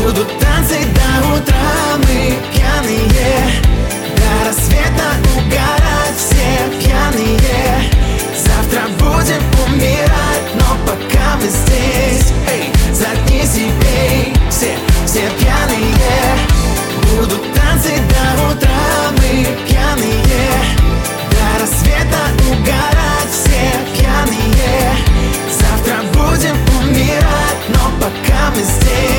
Будут танцы до утра, мы пьяные, до рассвета угорать все пьяные. Завтра будем умирать, но пока мы здесь, эй, заткнись и пей, все пьяные. Будут танцы до утра, мы пьяные, до рассвета угорать все пьяные. Завтра будем умирать, но пока мы здесь.